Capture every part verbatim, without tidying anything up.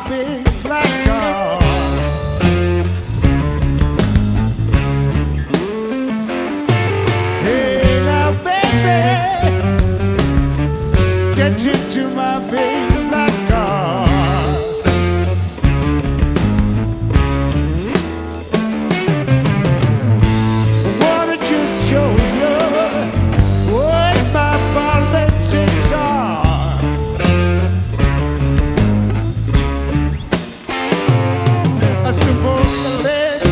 big black car. Hey now baby, get into my big black car. I wanna just show you what my politics are. I suppose the lid,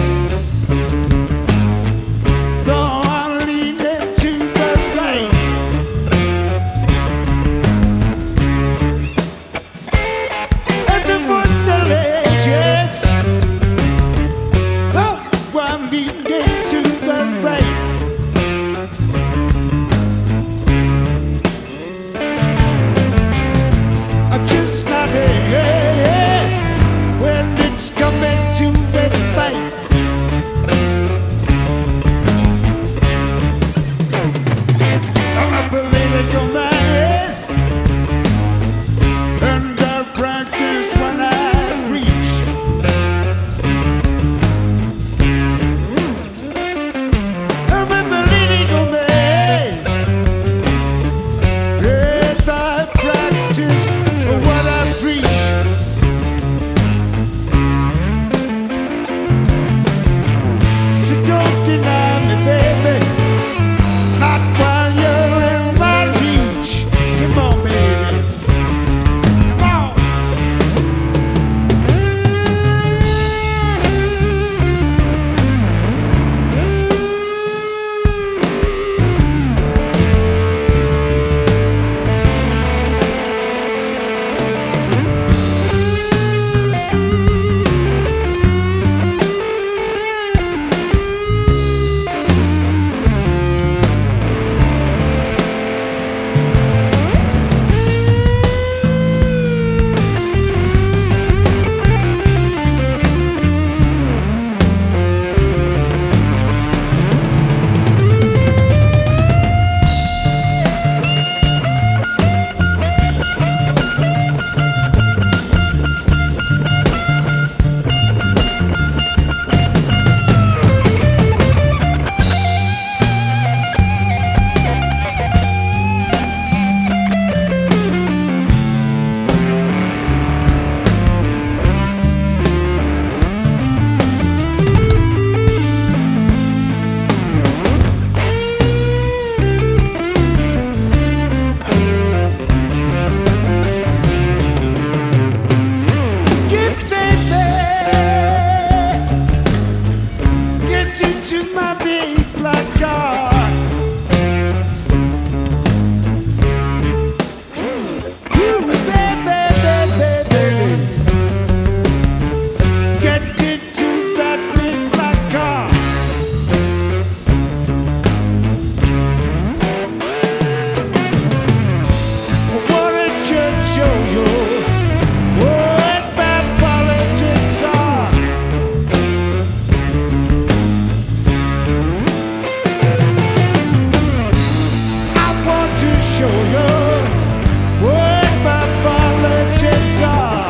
though I'm leaning to the right. I suppose the lid, yes, though I'm leaning to the right. I'm just not here when it's coming to a fight. I'm a political man, and I practice when I preach. I'm a political man, yes, I practice what I preach. So don't deny me, baby, not while you're in my reach. Come on, baby, come on. Yes, baby, get into my big black car. You, baby, baby, baby, get into that big black car. I wanna just show you what my politics are. I want to show you what my politics are.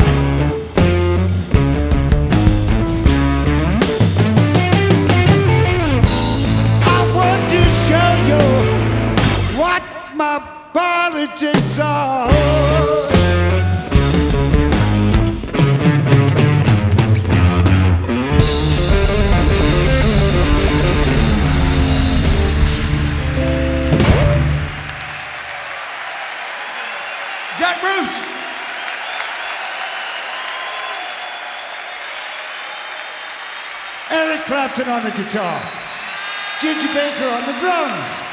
I want to show you what my politics are. Jack Bruce. Eric Clapton on the guitar, Ginger Baker on the drums.